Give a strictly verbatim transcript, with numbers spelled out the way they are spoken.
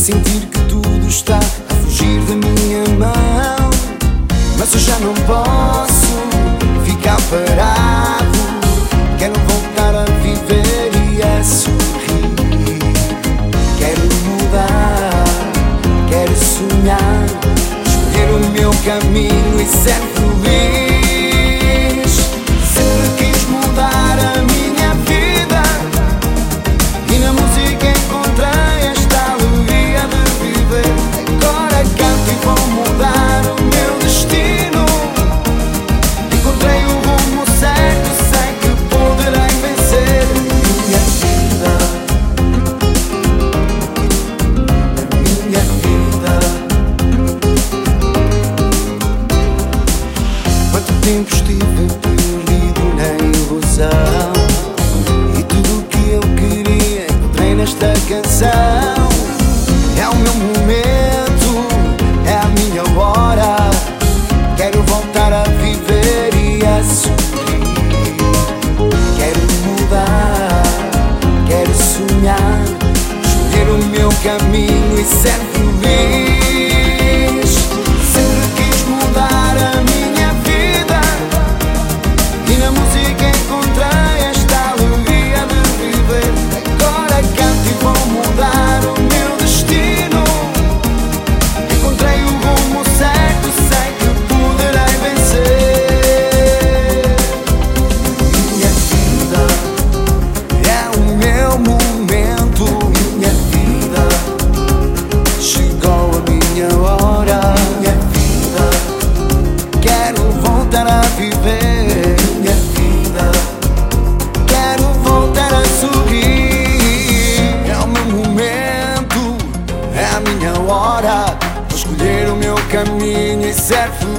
sentir que tudo está a fugir da minha mão. Mas eu já não posso ficar parado. Quero voltar a viver e a sorrir. Quero mudar, quero sonhar, escolher o meu caminho e ser feliz. Sempre quis mudar a minha vida e na música encontrei esta alegria de viver. Agora canto e vou mudar o meu destino. Encontrei o rumo certo, sei que poderei vencer. Minha vida, minha vida. Quanto tempo estive perdido na ilusão, e tudo o que eu queria encontrei nesta canção. É o meu momento, é a minha hora. Quero voltar a viver e a sorrir. Quero mudar, quero sonhar, escolher o meu caminho e ser feliz. Sempre quis mudar a minha vida e na música encontrei esta alegria de viver. Agora canto e vou mudar o meu destino. Encontrei o rumo certo, sei que poderei vencer. Minha vida é o meu momento. Minha vida chegou a minha hora. Minha vida quero voltar a viver. Minha vida quero voltar a sorrir. É o meu momento, é a minha hora. Vou escolher o meu caminho e ser feliz.